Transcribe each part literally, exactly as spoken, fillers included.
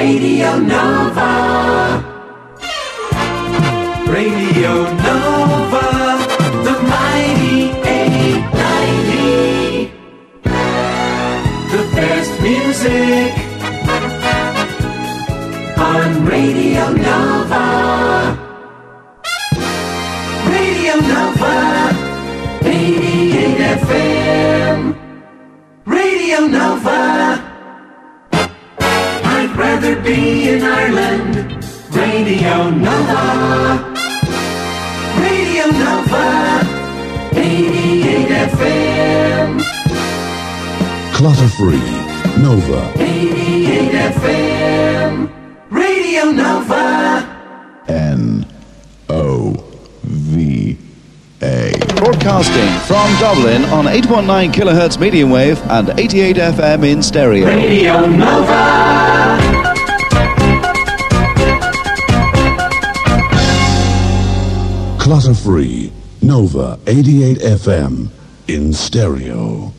Radio Nova. Radio Nova, the mighty eight ninety. The best music on Radio Nova. Radio Nova, eighty-eight F M. Radio Nova. I'd rather be in Ireland. Radio Nova. Radio Nova, eighty-eight F M. Clutter-free, Nova. eighty-eight F M. Radio Nova. N O V A. Broadcasting from Dublin on eight point nine kilohertz medium wave and eighty-eight F M in stereo. Radio Nova. Clutter-free, Nova eighty-eight F M in stereo.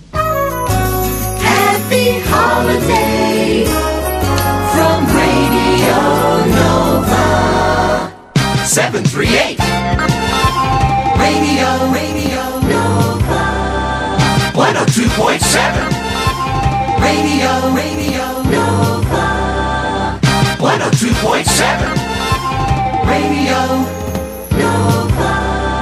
Happy holiday from Radio Nova. seven three eight. Radio, Radio Nova. one oh two point seven. Radio, Radio Nova. one oh two point seven. Radio Nova.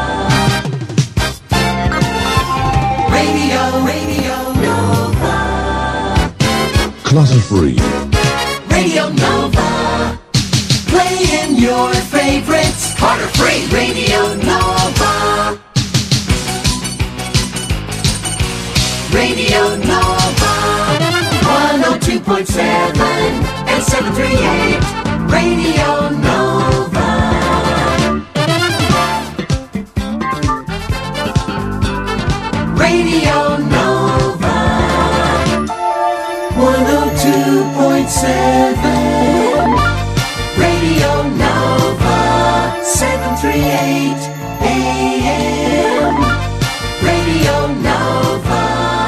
Radio, Radio Nova. Clutter-free. Radio Nova. Playing your favorites. Clutter-free. Radio Nova. Radio Nova. one oh two point seven and seven three eight. Radio Nova. Radio Nova. one oh two point seven. Radio Nova. seven three eight A M. Radio Nova.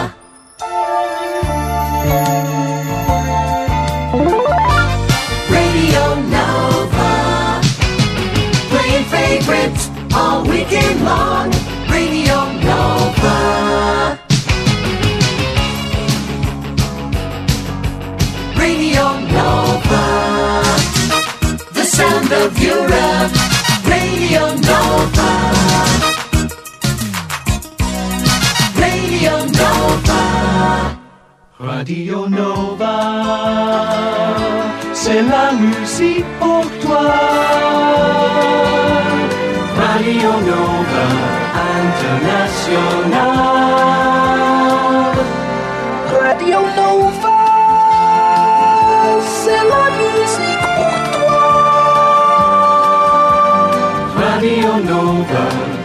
Radio Nova. Playing favorites all weekend long. Radio Nova. Radio Nova. The sound of Europe. Radio Nova. Radio Nova. Radio Nova, c'est la musique pour toi. Radio Nova International. Radio Nova, c'est la musique pour toi. Radio Nova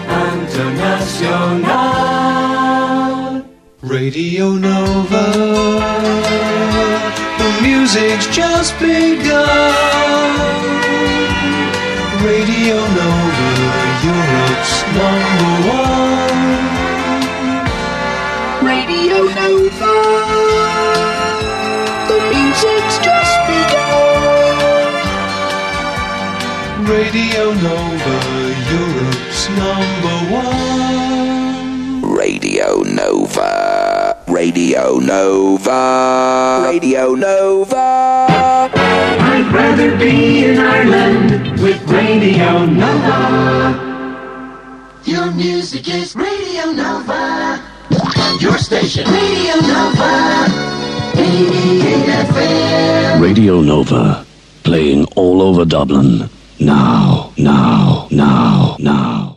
International. Radio Nova, the music's just begun. Radio Nova, Europe's number one. Radio Nova, the music's just begun. Radio Nova, Europe's number one. Radio Nova. Radio Nova. Radio Nova. I'd rather be in Ireland with Radio Nova. Your music is Radio Nova. Your station, Radio Nova. eighty-eight F M. Radio Nova, playing all over Dublin. Now, now, now, now.